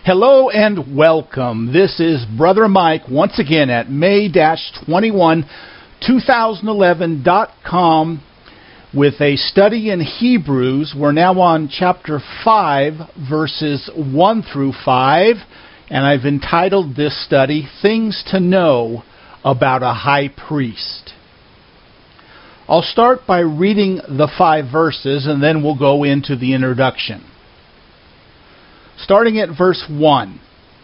Hello and welcome. This is Brother Mike once again at May-212011.com with a study in Hebrews. We're now on chapter 5, verses 1 through 5, and I've entitled this study, Things to Know About a High Priest. I'll start by reading the 5 verses, and then we'll go into the introduction. Starting at verse 1.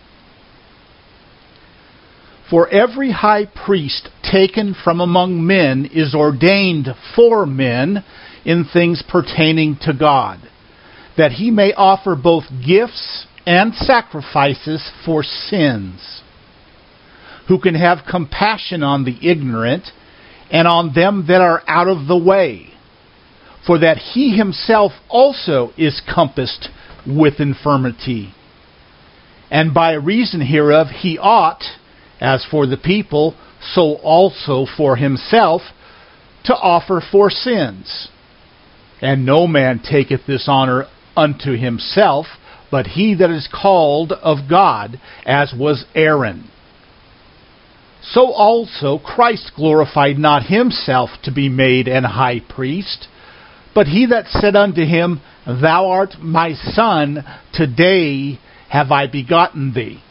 For every high priest taken from among men is ordained for men in things pertaining to God, that he may offer both gifts and sacrifices for sins, who can have compassion on the ignorant and on them that are out of the way, for that he himself also is compassed with infirmity. And by reason hereof he ought, as for the people, so also for himself, to offer for sins. And no man taketh this honor unto himself, but he that is called of God, as was Aaron. So also Christ glorified not himself to be made an high priest, but he that said unto him, Thou art my son, today have I begotten thee.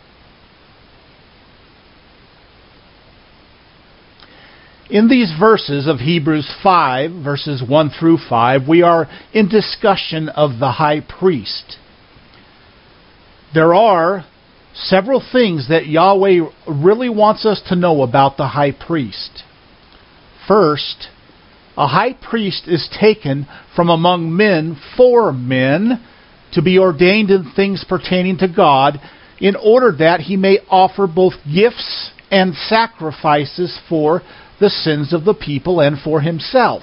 In these verses of Hebrews 5, verses 1 through 5, we are in discussion of the high priest. There are several things that Yahweh really wants us to know about the high priest. First, a high priest is taken from among men for men to be ordained in things pertaining to God, in order that he may offer both gifts and sacrifices for the sins of the people and for himself.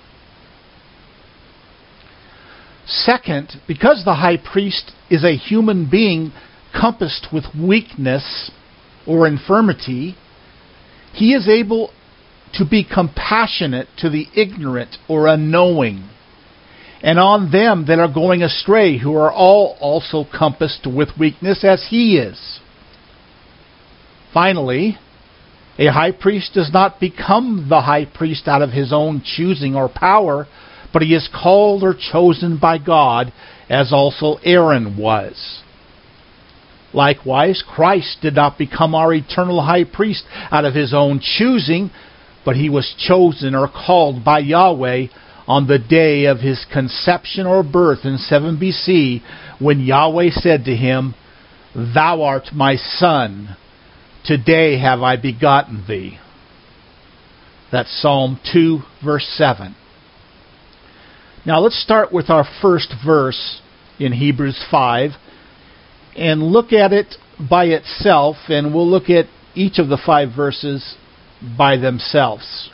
Second, because the high priest is a human being compassed with weakness or infirmity, he is able to be compassionate to the ignorant or unknowing, and on them that are going astray, who are all also compassed with weakness as he is. Finally, a high priest does not become the high priest out of his own choosing or power, but he is called or chosen by God, as also Aaron was. Likewise, Christ did not become our eternal high priest out of his own choosing, but he was chosen or called by Yahweh on the day of his conception or birth in 7 BC, when Yahweh said to him, Thou art my son, today have I begotten thee. That's Psalm 2, verse 7. Now let's start with our first verse in Hebrews 5 and look at it by itself, and we'll look at each of the 5 verses by themselves.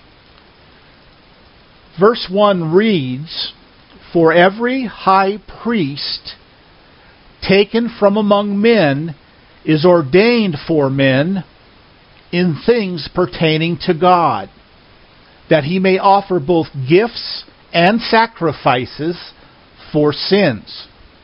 Verse 1 reads, For every high priest taken from among men is ordained for men in things pertaining to God, that he may offer both gifts and sacrifices for sins.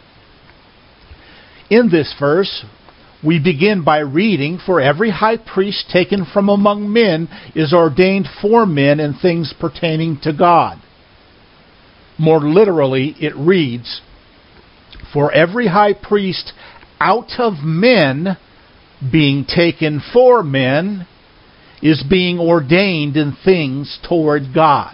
In this verse, we begin by reading, For every high priest taken from among men is ordained for men in things pertaining to God. More literally, it reads, For every high priest out of men, being taken for men, is being ordained in things toward God.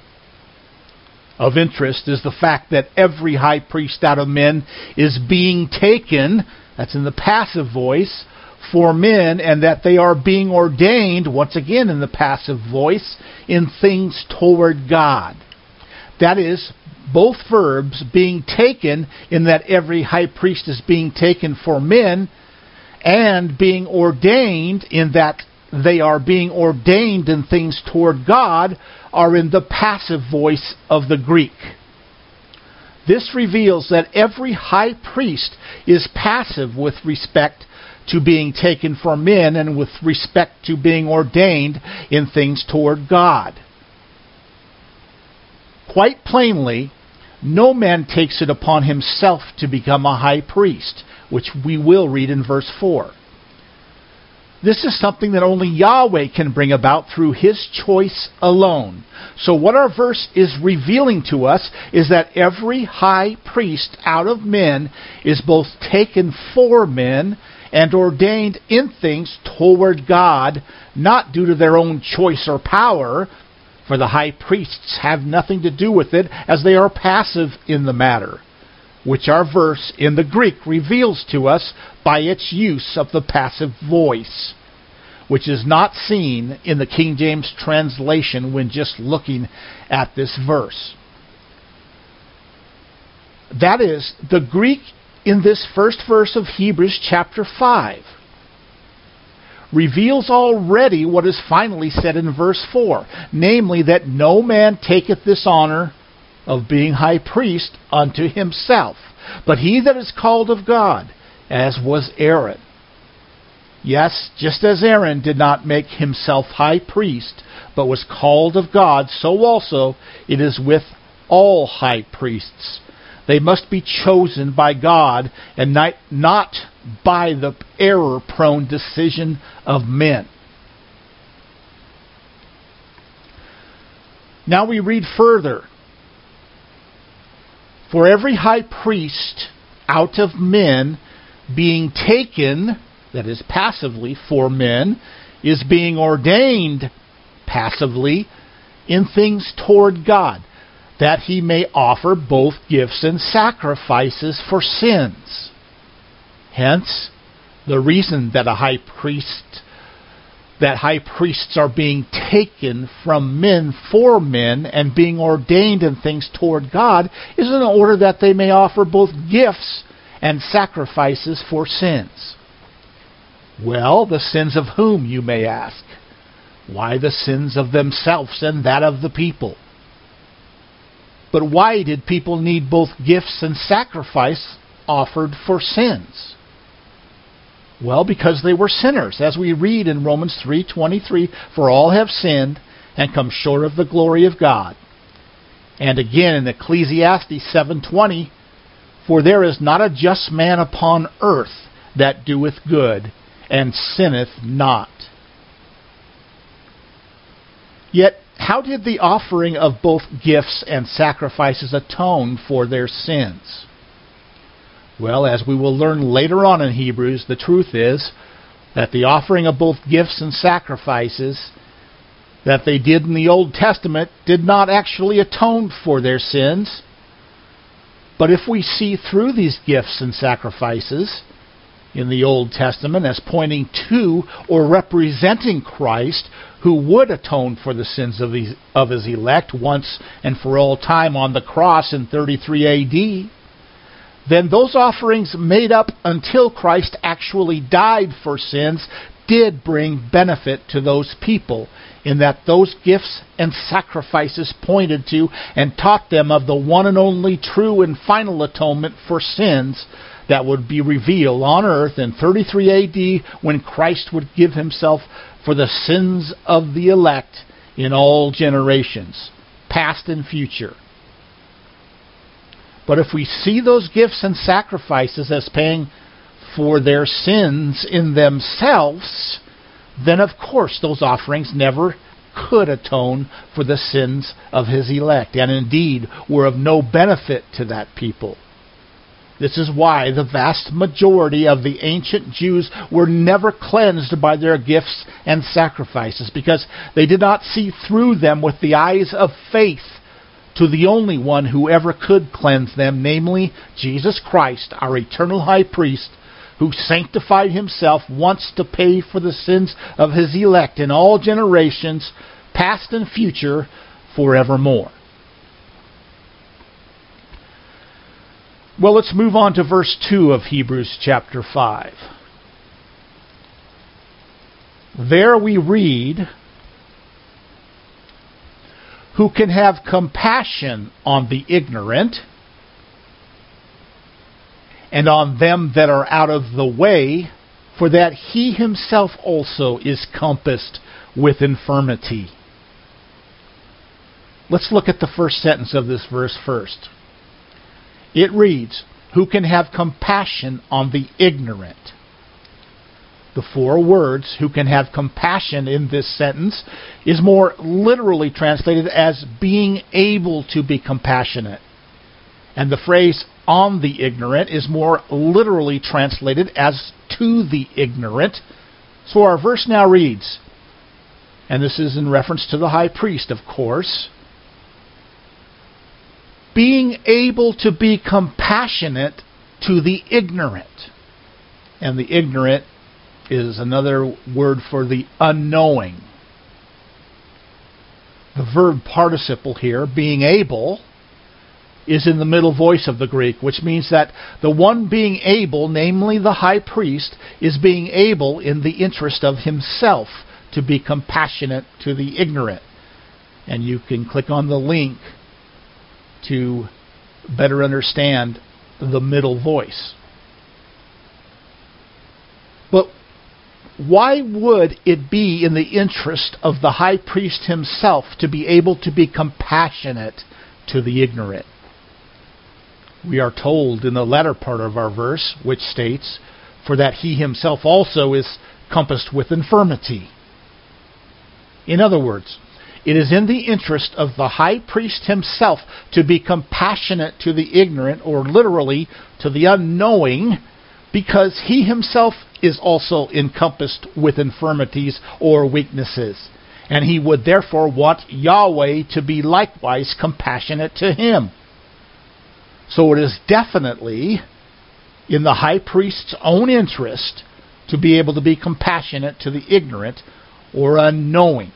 Of interest is the fact that every high priest out of men is being taken, that's in the passive voice, for men, and that they are being ordained, once again in the passive voice, in things toward God. That is, both verbs being taken, in that every high priest is being taken for men, and being ordained, in that they are being ordained in things toward God, are in the passive voice of the Greek. This reveals that every high priest is passive with respect to being taken for men and with respect to being ordained in things toward God. Quite plainly, no man takes it upon himself to become a high priest. which we will read in verse 4. This is something that only Yahweh can bring about through His choice alone. So what our verse is revealing to us is that every high priest out of men is both taken for men and ordained in things toward God, not due to their own choice or power, for the high priests have nothing to do with it, as they are passive in the matter, which our verse in the Greek reveals to us by its use of the passive voice, which is not seen in the King James translation when just looking at this verse. That is, the Greek in this first verse of Hebrews chapter 5 reveals already what is finally said in verse 4, namely that no man taketh this honor of being high priest unto himself, but he that is called of God, as was Aaron. Yes, just as Aaron did not make himself high priest, but was called of God, so also it is with all high priests. They must be chosen by God and not by the error-prone decision of men. Now we read further. For every high priest out of men being taken, that is passively for men, is being ordained passively in things toward God, that he may offer both gifts and sacrifices for sins. Hence, the reason that high priests are being taken from men for men and being ordained in things toward God is in order that they may offer both gifts and sacrifices for sins. Well, the sins of whom, you may ask? Why, the sins of themselves and that of the people. But why did people need both gifts and sacrifice offered for sins? Well, because they were sinners, as we read in Romans 3:23, for all have sinned and come short of the glory of God. And again in Ecclesiastes 7:20, for there is not a just man upon earth that doeth good, and sinneth not. Yet, how did the offering of both gifts and sacrifices atone for their sins? Well, as we will learn later on in Hebrews, the truth is that the offering of both gifts and sacrifices that they did in the Old Testament did not actually atone for their sins. But if we see through these gifts and sacrifices in the Old Testament as pointing to or representing Christ, who would atone for the sins of his elect once and for all time on the cross in 33 A.D., then those offerings made up until Christ actually died for sins did bring benefit to those people, in that those gifts and sacrifices pointed to and taught them of the one and only true and final atonement for sins that would be revealed on earth in 33 A.D. when Christ would give himself for the sins of the elect in all generations, past and future. But if we see those gifts and sacrifices as paying for their sins in themselves, then of course those offerings never could atone for the sins of his elect, and indeed were of no benefit to that people. This is why the vast majority of the ancient Jews were never cleansed by their gifts and sacrifices, because they did not see through them with the eyes of faith to the only one who ever could cleanse them, namely Jesus Christ, our eternal high priest, who sanctified himself once to pay for the sins of his elect in all generations, past and future, forevermore. Well, let's move on to verse 2 of Hebrews chapter 5. There we read, who can have compassion on the ignorant and on them that are out of the way, for that he himself also is compassed with infirmity. Let's look at the first sentence of this verse first. It reads, who can have compassion on the ignorant. The four words, who can have compassion, in this sentence is more literally translated as being able to be compassionate. And the phrase on the ignorant is more literally translated as to the ignorant. So our verse now reads, and this is in reference to the high priest, of course, being able to be compassionate to the ignorant. And the ignorant is another word for the unknowing. The verb participle here, being able, is in the middle voice of the Greek, which means that the one being able, namely the high priest, is being able in the interest of himself to be compassionate to the ignorant. And you can click on the link to better understand the middle voice. But why would it be in the interest of the high priest himself to be able to be compassionate to the ignorant? We are told in the latter part of our verse, which states, for that he himself also is compassed with infirmity. In other words, it is in the interest of the high priest himself to be compassionate to the ignorant, or literally to the unknowing, because he himself is also encompassed with infirmities or weaknesses, and he would therefore want Yahweh to be likewise compassionate to him. So it is definitely in the high priest's own interest to be able to be compassionate to the ignorant or unknowing.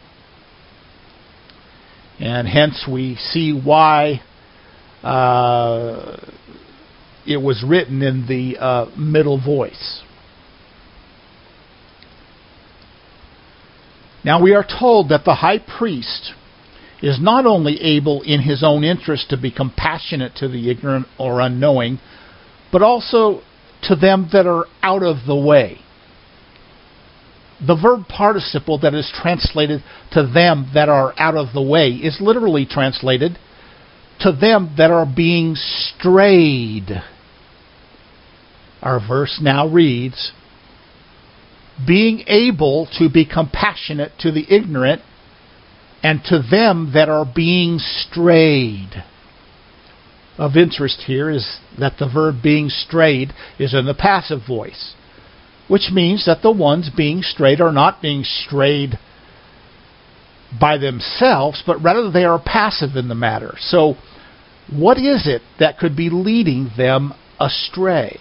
And hence we see why it was written in the middle voice. Now we are told that the high priest is not only able in his own interest to be compassionate to the ignorant or unknowing, but also to them that are out of the way. The verb participle that is translated to them that are out of the way is literally translated to them that are being strayed. Our verse now reads, being able to be compassionate to the ignorant and to them that are being strayed. Of interest here is that the verb being strayed is in the passive voice, which means that the ones being strayed are not being strayed by themselves, but rather they are passive in the matter. So, what is it that could be leading them astray?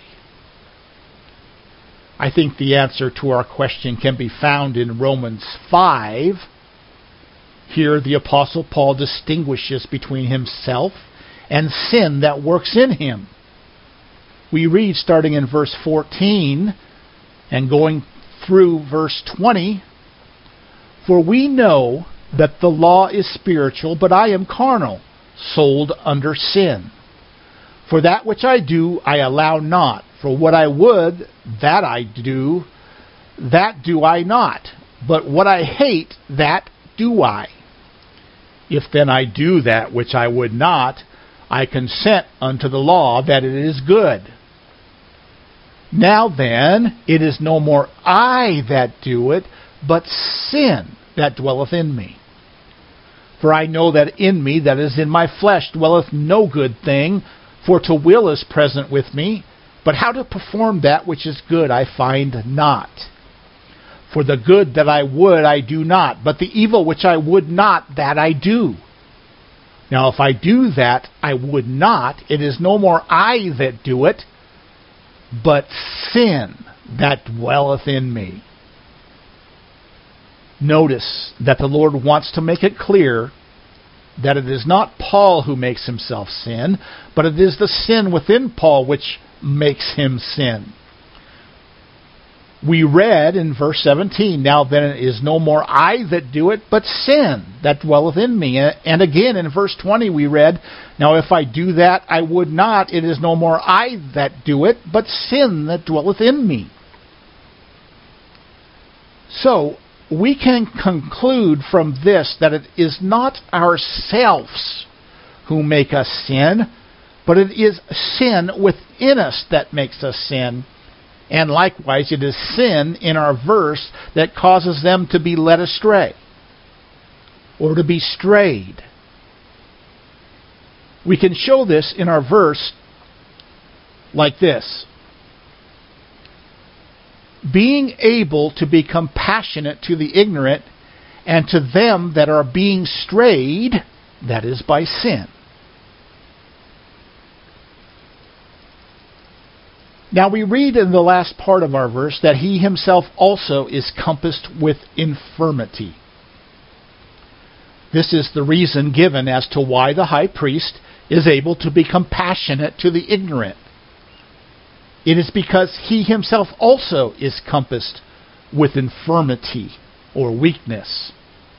I think the answer to our question can be found in Romans 5. Here the Apostle Paul distinguishes between himself and sin that works in him. We read starting in verse 14 and going through verse 20, for we know that the law is spiritual, but I am carnal, sold under sin. For that which I do, I allow not. For what I would, that I do, that do I not. But what I hate, that do I. If then I do that which I would not, I consent unto the law that it is good. Now then, it is no more I that do it, but sin that dwelleth in me. For I know that in me, that is in my flesh, dwelleth no good thing, for to will is present with me, but how to perform that which is good I find not. For the good that I would I do not, but the evil which I would not, that I do. Now if I do that I would not, it is no more I that do it, but sin that dwelleth in me. Notice that the Lord wants to make it clear that it is not Paul who makes himself sin, but it is the sin within Paul which makes him sin. We read in verse 17, now then it is no more I that do it, but sin that dwelleth in me. And again in verse 20 we read, now if I do that I would not, it is no more I that do it, but sin that dwelleth in me. So, we can conclude from this that it is not ourselves who make us sin, But it is sin within us that makes us sin. And likewise, it is sin in our verse that causes them to be led astray or to be strayed. We can show this in our verse like this. Being able to be compassionate to the ignorant and to them that are being strayed, that is by sin. Now we read in the last part of our verse that he himself also is compassed with infirmity. This is the reason given as to why the high priest is able to be compassionate to the ignorant. It is because he himself also is compassed with infirmity or weakness.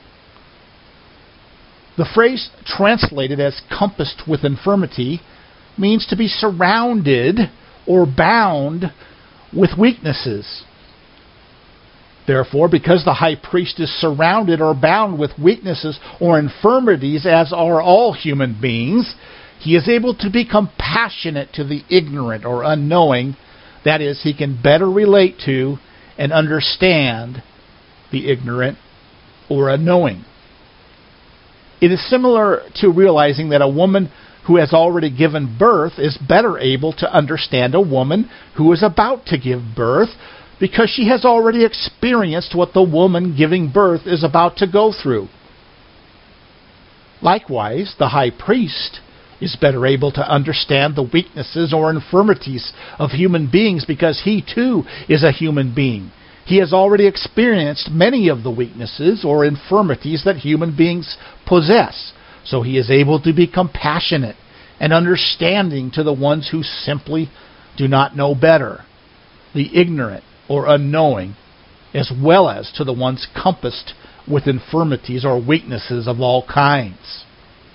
The phrase translated as compassed with infirmity means to be surrounded or bound with weaknesses. Therefore, because the high priest is surrounded or bound with weaknesses or infirmities, as are all human beings, he is able to be compassionate to the ignorant or unknowing. That is, he can better relate to and understand the ignorant or unknowing. It is similar to realizing that a woman who has already given birth is better able to understand a woman who is about to give birth because she has already experienced what the woman giving birth is about to go through. Likewise, the high priest is better able to understand the weaknesses or infirmities of human beings because he too is a human being. He has already experienced many of the weaknesses or infirmities that human beings possess. So he is able to be compassionate and understanding to the ones who simply do not know better, the ignorant or unknowing, as well as to the ones compassed with infirmities or weaknesses of all kinds.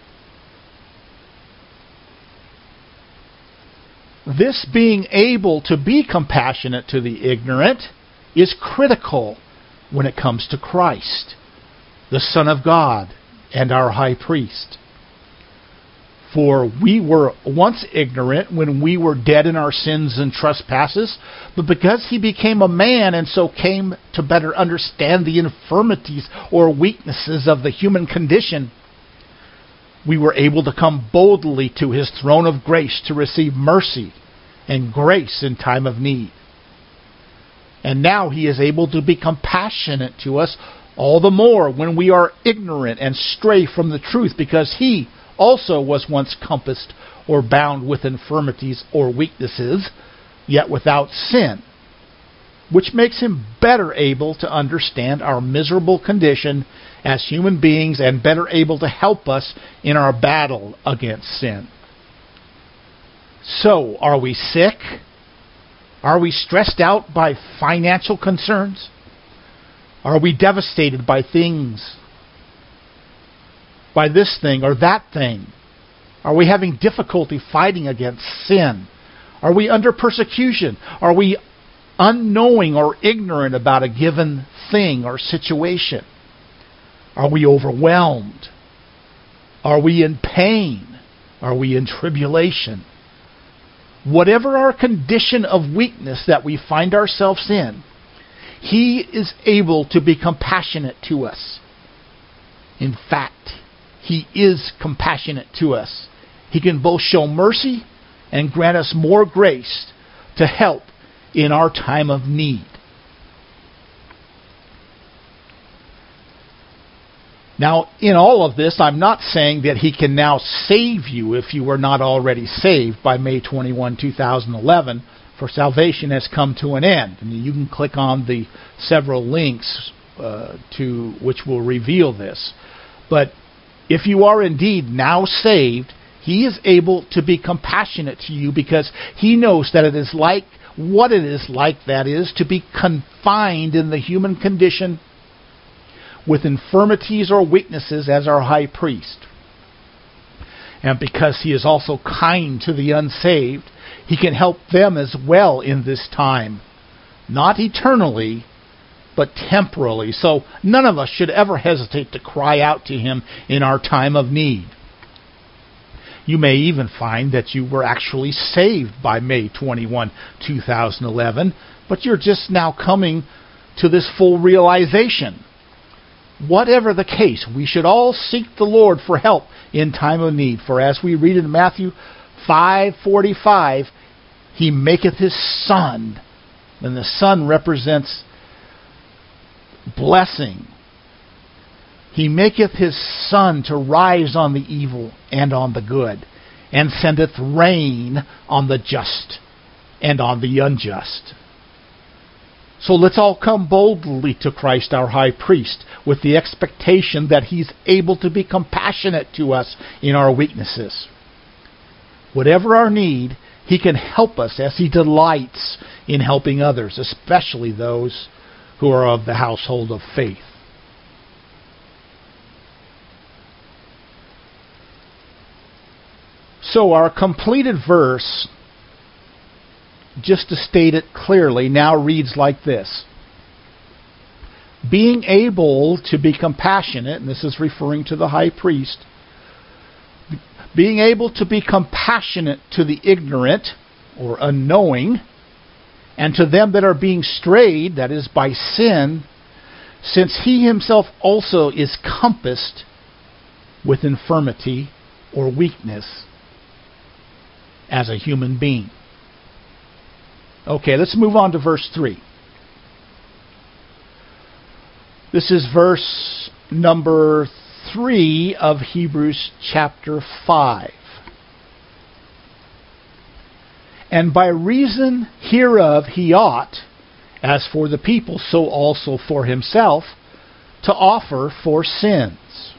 This being able to be compassionate to the ignorant is critical when it comes to Christ, the Son of God, and our high priest. For we were once ignorant when we were dead in our sins and trespasses, but because he became a man and so came to better understand the infirmities or weaknesses of the human condition, we were able to come boldly to his throne of grace to receive mercy and grace in time of need. And now he is able to be compassionate to us all the more when we are ignorant and stray from the truth, because he also was once compassed or bound with infirmities or weaknesses, yet without sin, which makes him better able to understand our miserable condition as human beings and better able to help us in our battle against sin. So, are we sick? Are we stressed out by financial concerns? Are we devastated by things, by this thing or that thing? Are we having difficulty fighting against sin? Are we under persecution? Are we unknowing or ignorant about a given thing or situation? Are we overwhelmed? Are we in pain? Are we in tribulation? Whatever our condition of weakness that we find ourselves in, he is able to be compassionate to us. In fact, he is compassionate to us. He can both show mercy and grant us more grace to help in our time of need. Now, in all of this, I'm not saying that he can now save you if you were not already saved by May 21, 2011, for salvation has come to an end. And you can click on the several links to which will reveal this. But if you are indeed now saved, he is able to be compassionate to you because he knows that it is like what it is like, that is, to be confined in the human condition with infirmities or weaknesses as our high priest. And because he is also kind to the unsaved, he can help them as well in this time. Not eternally, but temporally. So none of us should ever hesitate to cry out to him in our time of need. You may even find that you were actually saved by May 21, 2011, but you're just now coming to this full realization. Whatever the case, we should all seek the Lord for help in time of need. For as we read in Matthew 5:45, He maketh His sun, and the sun represents blessing. He maketh His sun to rise on the evil and on the good, and sendeth rain on the just and on the unjust. So let's all come boldly to Christ our high priest with the expectation that He's able to be compassionate to us in our weaknesses. Whatever our need, He can help us as He delights in helping others, especially those who are of the household of faith. So our completed verse, just to state it clearly, now reads like this. Being able to be compassionate, and this is referring to the high priest, being able to be compassionate to the ignorant or unknowing, and to them that are being strayed, that is by sin, since He Himself also is compassed with infirmity or weakness as a human being. Okay, let's move on to verse 3. This is verse number 3 of Hebrews chapter 5. And by reason hereof He ought, as for the people, so also for Himself, to offer for sins.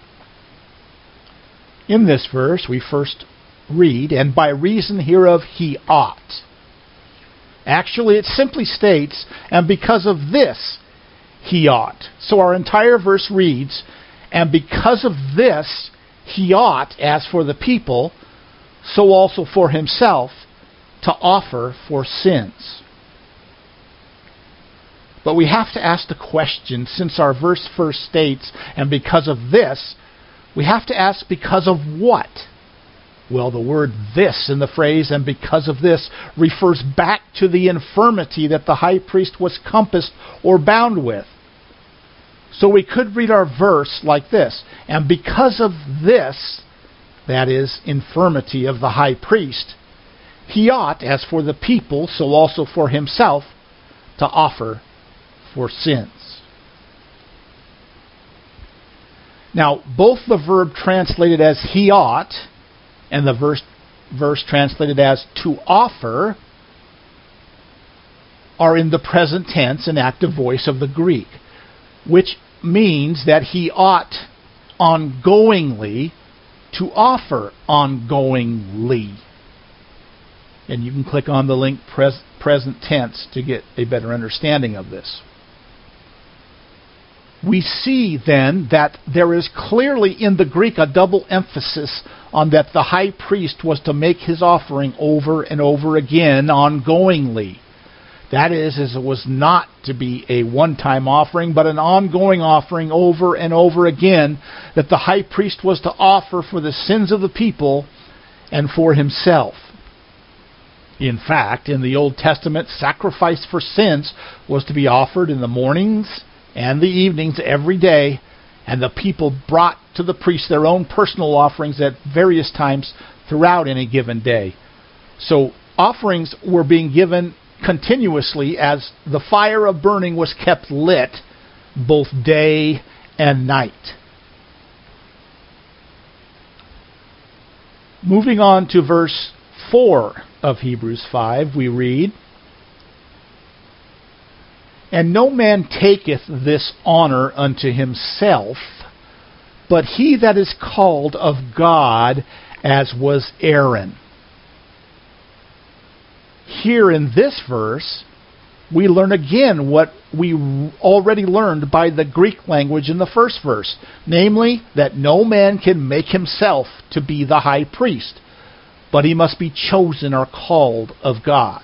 In this verse, we first read, and by reason hereof He ought. Actually, it simply states, and because of this, He ought. So our entire verse reads, and because of this, He ought, as for the people, so also for Himself, to offer for sins. But we have to ask the question, since our verse first states, and because of this, we have to ask, because of what? Well, the word this in the phrase, and because of this, refers back to the infirmity that the high priest was compassed or bound with. So we could read our verse like this, and because of this, that is, infirmity of the high priest, He ought, as for the people, so also for Himself, to offer for sins. Now, both the verb translated as He ought and the verse translated as to offer are in the present tense and active voice of the Greek, which means that He ought ongoingly to offer ongoingly. And you can click on the link present tense to get a better understanding of this. We see then that there is clearly in the Greek a double emphasis on that the high priest was to make his offering over and over again ongoingly. That is, it was not to be a one-time offering, but an ongoing offering over and over again that the high priest was to offer for the sins of the people and for himself. In fact, in the Old Testament, sacrifice for sins was to be offered in the mornings and the evenings every day, and the people brought to the priest their own personal offerings at various times throughout any given day. So offerings were being given continuously as the fire of burning was kept lit both day and night. Moving on to verse 4 of Hebrews 5, we read, And no man taketh this honor unto himself, but he that is called of God, as was Aaron. Here in this verse, we learn again what we already learned by the Greek language in the first verse, namely that no man can make himself to be the high priest, but he must be chosen or called of God.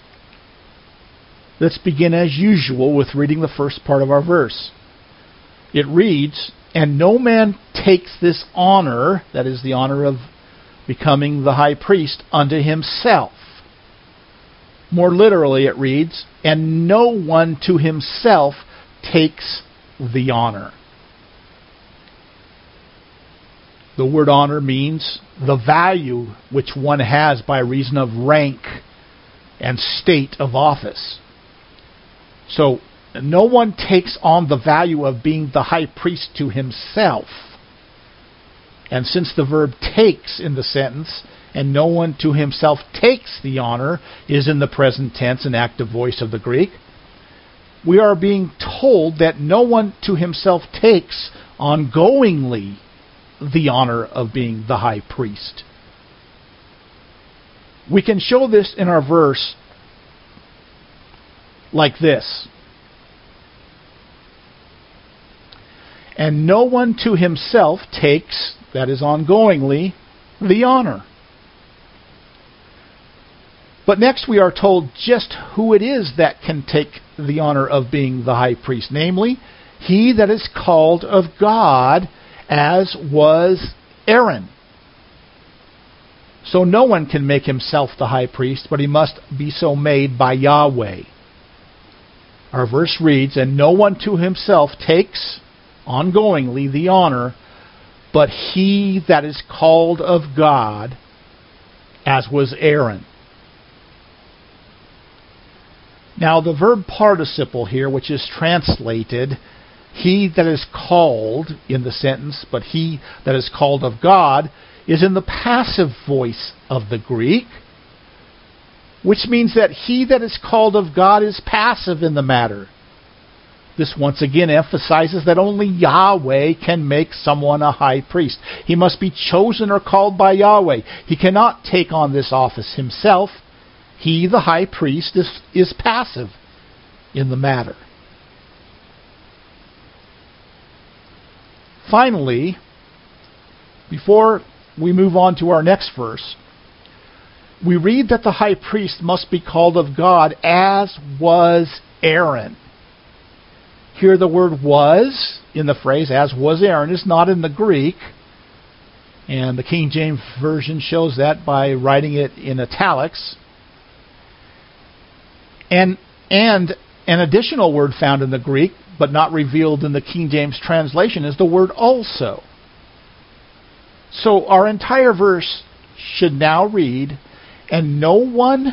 Let's begin as usual with reading the first part of our verse. It reads, And no man takes this honor, that is the honor of becoming the high priest unto himself. More literally it reads, and no one to himself takes the honor. The word honor means the value which one has by reason of rank and state of office. So no one takes on the value of being the high priest to himself. And since the verb takes in the sentence, and no one to himself takes the honor, is in the present tense and active voice of the Greek, we are being told that no one to himself takes ongoingly the honor of being the high priest. We can show this in our verse like this. And no one to himself takes, that is ongoingly, the honor. But next we are told just who it is that can take the honor of being the high priest. Namely, he that is called of God, as was Aaron. So no one can make himself the high priest, but he must be so made by Yahweh. Our verse reads, and no one to himself takes ongoingly the honor, but he that is called of God, as was Aaron. Now the verb participle here, which is translated, he that is called in the sentence, but he that is called of God, is in the passive voice of the Greek, which means that he that is called of God is passive in the matter. This once again emphasizes that only Yahweh can make someone a high priest. He must be chosen or called by Yahweh. He cannot take on this office himself. He, the high priest, is passive in the matter. Finally, before we move on to our next verse, we read that the high priest must be called of God, as was Aaron. Here the word was in the phrase, as was Aaron, is not in the Greek. And the King James Version shows that by writing it in italics. And an additional word found in the Greek, but not revealed in the King James translation, is the word also. So our entire verse should now read, and no one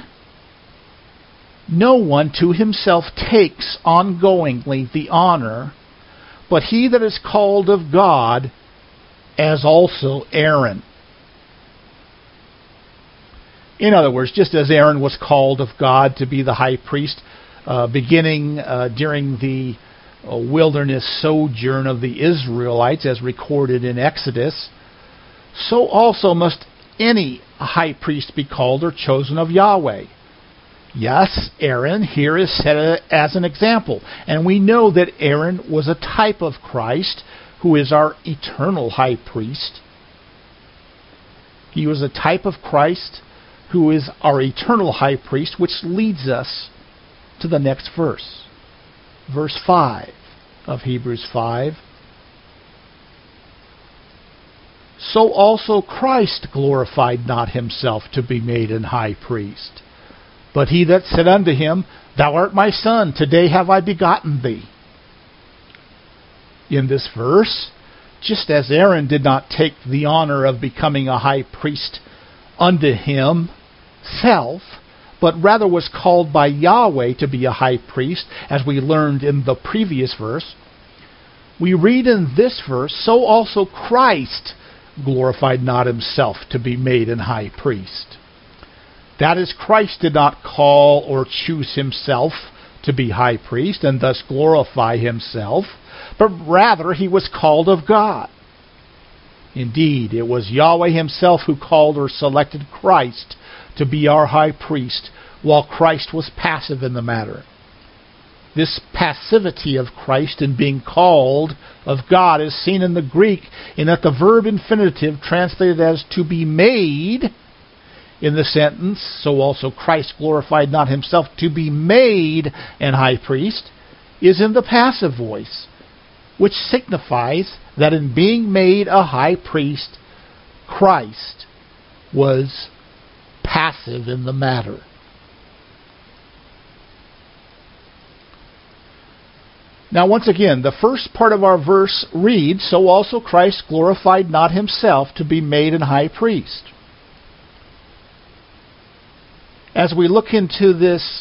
to himself takes ongoingly the honor, but he that is called of God, as also Aaron. In other words, just as Aaron was called of God to be the high priest, beginning during the wilderness sojourn of the Israelites, as recorded in Exodus, so also must any high priest be called or chosen of Yahweh. Yes, Aaron here is set as an example, and we know that Aaron was a type of Christ, who is our eternal high priest. He was a type of Christ, who is our eternal high priest, which leads us to the next verse. Verse 5 of Hebrews 5. So also Christ glorified not himself to be made an high priest. But he that said unto him, Thou art my son, today have I begotten thee. In this verse, just as Aaron did not take the honor of becoming a high priest unto himself, but rather was called by Yahweh to be a high priest, as we learned in the previous verse, we read in this verse, So also Christ glorified not himself to be made an high priest. That is, Christ did not call or choose himself to be high priest and thus glorify himself, but rather he was called of God. Indeed, it was Yahweh himself who called or selected Christ to be our high priest, while Christ was passive in the matter. This passivity of Christ in being called of God is seen in the Greek in that the verb infinitive translated as to be made in the sentence, so also Christ glorified not himself to be made an high priest, is in the passive voice, which signifies that in being made a high priest, Christ was passive in the matter. Now, once again, the first part of our verse reads, "So also Christ glorified not himself to be made an high priest." As we look into this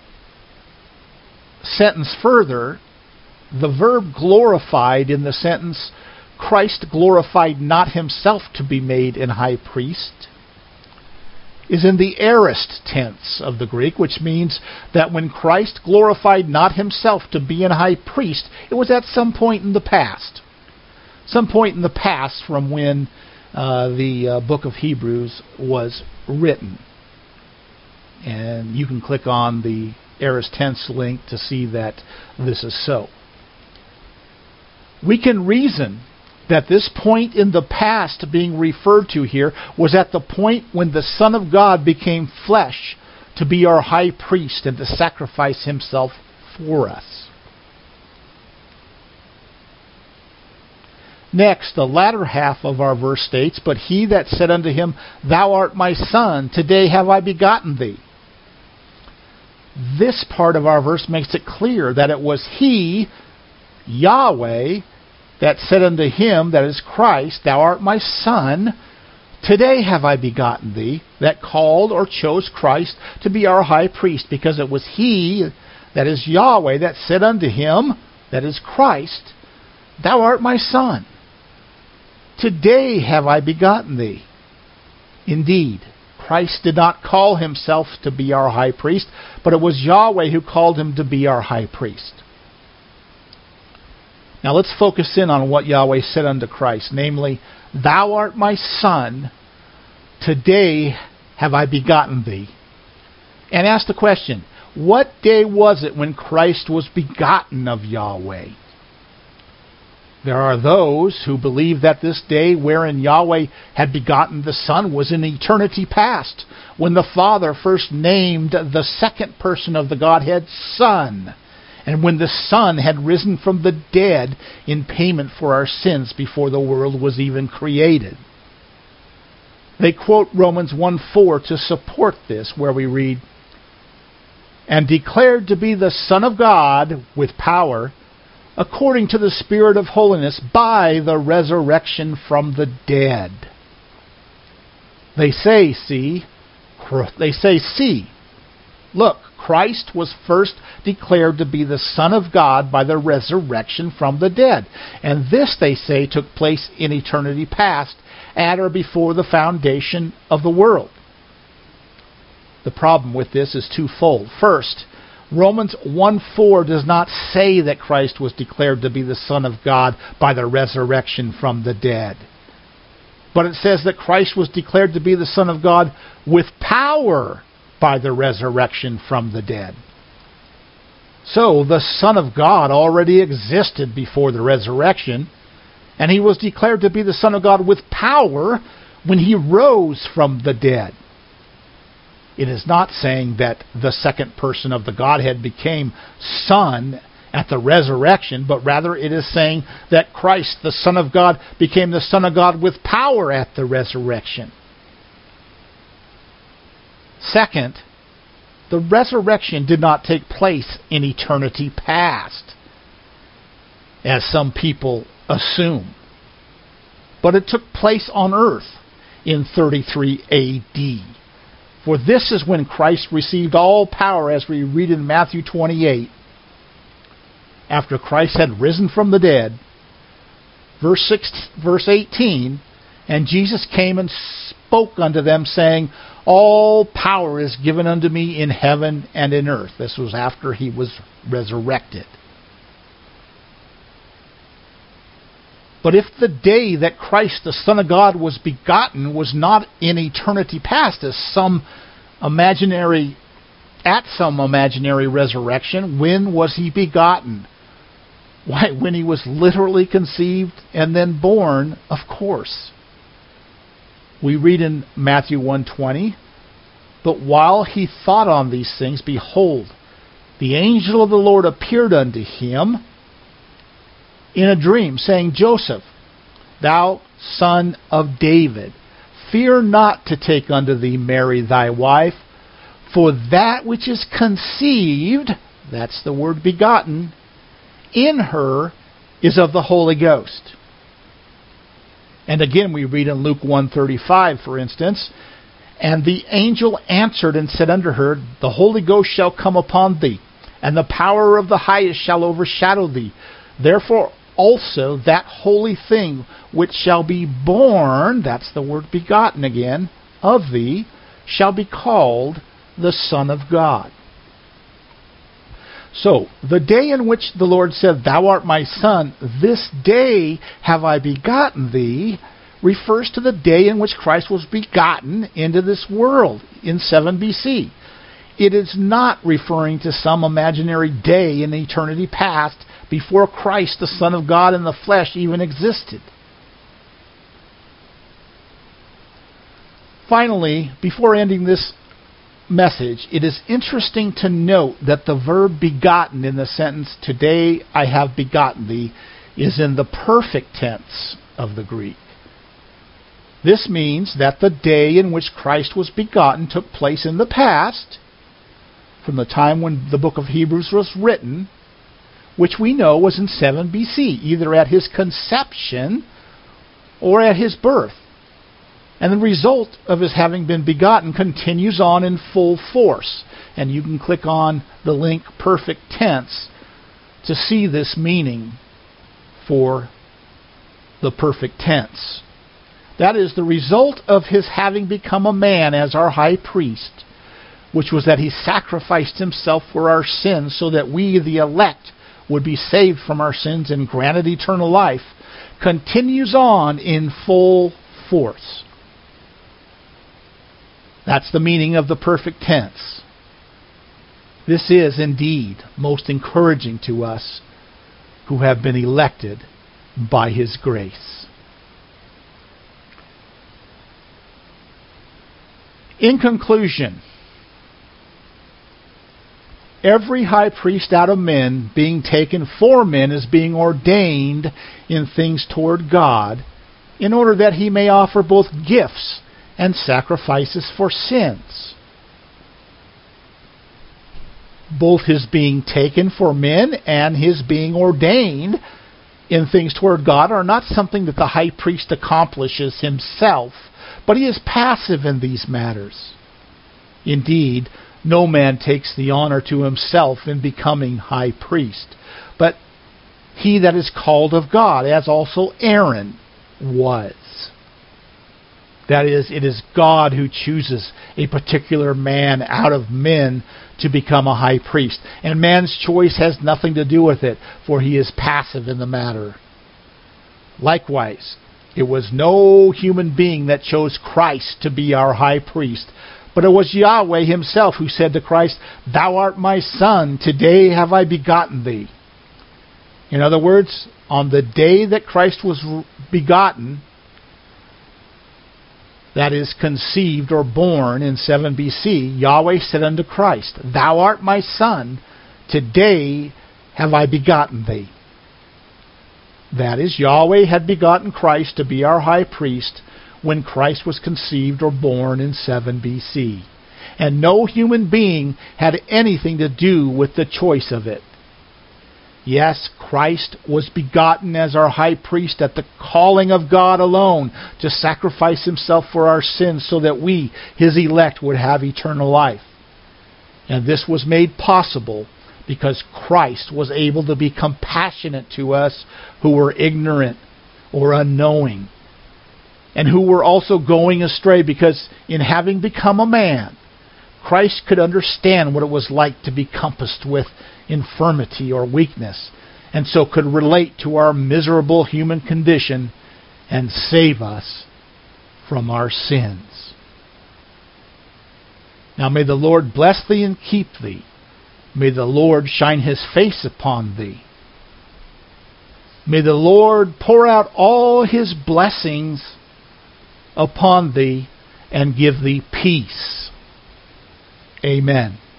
sentence further, the verb glorified in the sentence, "Christ glorified not himself to be made an high priest," is in the aorist tense of the Greek, which means that when Christ glorified not himself to be an high priest, it was at some point in the past. Some point in the past from when the book of Hebrews was written. And you can click on the aorist tense link to see that this is so. We can reason that this point in the past being referred to here was at the point when the Son of God became flesh to be our high priest and to sacrifice himself for us. Next, the latter half of our verse states, "But he that said unto him, Thou art my son, today have I begotten thee." This part of our verse makes it clear that it was he, Yahweh, that said unto him, that is Christ, "Thou art my son, today have I begotten thee," that called or chose Christ to be our high priest, because it was he, that is Yahweh, that said unto him, that is Christ, "Thou art my son, today have I begotten thee." Indeed, Christ did not call himself to be our high priest, but it was Yahweh who called him to be our high priest. Now let's focus in on what Yahweh said unto Christ, namely, "Thou art my son, today have I begotten thee." And ask the question, what day was it when Christ was begotten of Yahweh? There are those who believe that this day wherein Yahweh had begotten the Son was in eternity past, when the Father first named the second person of the Godhead Son, and when the Son had risen from the dead in payment for our sins before the world was even created. They quote Romans 1:4 to support this, where we read, "And declared to be the Son of God with power, according to the Spirit of holiness, by the resurrection from the dead." They say, see, look, Christ was first declared to be the Son of God by the resurrection from the dead. And this, they say, took place in eternity past, at or before the foundation of the world. The problem with this is twofold. First, Romans 1:4 does not say that Christ was declared to be the Son of God by the resurrection from the dead. But it says that Christ was declared to be the Son of God with power by the resurrection from the dead. So the Son of God already existed before the resurrection, and he was declared to be the Son of God with power when he rose from the dead. It is not saying that the second person of the Godhead became Son at the resurrection, but rather it is saying that Christ, the Son of God, became the Son of God with power at the resurrection. Second, the resurrection did not take place in eternity past, as some people assume, but it took place on earth in 33 AD. For this is when Christ received all power, as we read in Matthew 28. After Christ had risen from the dead, verse 18, "And Jesus came and spoke unto them, saying, All power is given unto me in heaven and in earth." This was after he was resurrected. But if the day that Christ, the Son of God, was begotten was not in eternity past, at some imaginary resurrection, when was he begotten? Why, when he was literally conceived and then born, of course. We read in Matthew 1:20, "But while he thought on these things, behold, the angel of the Lord appeared unto him in a dream, saying, Joseph, thou son of David, fear not to take unto thee Mary thy wife, for that which is conceived, that's the word begotten, in her is of the Holy Ghost. And again, we read in Luke 1:35, for instance, and the angel answered and said unto her, the Holy Ghost shall come upon thee, and the power of the highest shall overshadow thee. Therefore also that holy thing which shall be born, that's the word begotten again, of thee, shall be called the Son of God. So, the day in which the Lord said, thou art my Son, this day have I begotten thee, refers to the day in which Christ was begotten into this world in 7 BC. It is not referring to some imaginary day in eternity past before Christ, the Son of God in the flesh, even existed. Finally, before ending this message, it is interesting to note that the verb begotten in the sentence, today I have begotten thee, is in the perfect tense of the Greek. This means that the day in which Christ was begotten took place in the past, from the time when the book of Hebrews was written, which we know was in 7 BC, either at his conception or at his birth. And the result of his having been begotten continues on in full force. And you can click on the link perfect tense to see this meaning for the perfect tense. That is the result of his having become a man as our high priest, which was that he sacrificed himself for our sins so that we, the elect, would be saved from our sins and granted eternal life, continues on in full force. That's the meaning of the perfect tense. This is indeed most encouraging to us who have been elected by his grace. In conclusion, every high priest out of men being taken for men is being ordained in things toward God, in order that he may offer both gifts and sacrifices for sins. Both his being taken for men and his being ordained in things toward God are not something that the high priest accomplishes himself, but he is passive in these matters. Indeed, no man takes the honor to himself in becoming high priest, but he that is called of God, as also Aaron was. That is, it is God who chooses a particular man out of men to become a high priest. And man's choice has nothing to do with it, for he is passive in the matter. Likewise, it was no human being that chose Christ to be our high priest, but it was Yahweh himself who said to Christ, thou art my Son, today have I begotten thee. In other words, on the day that Christ was begotten, that is conceived or born in 7 BC, Yahweh said unto Christ, thou art my Son, today have I begotten thee. That is, Yahweh had begotten Christ to be our high priest when Christ was conceived or born in 7 BC. And no human being had anything to do with the choice of it. Yes, Christ was begotten as our high priest at the calling of God alone to sacrifice himself for our sins so that we, his elect, would have eternal life. And this was made possible because Christ was able to be compassionate to us who were ignorant or unknowing, and who were also going astray, because in having become a man, Christ could understand what it was like to be compassed with infirmity or weakness, and so could relate to our miserable human condition and save us from our sins. Now may the Lord bless thee and keep thee. May the Lord shine his face upon thee. May the Lord pour out all his blessings upon thee and give thee peace. Amen.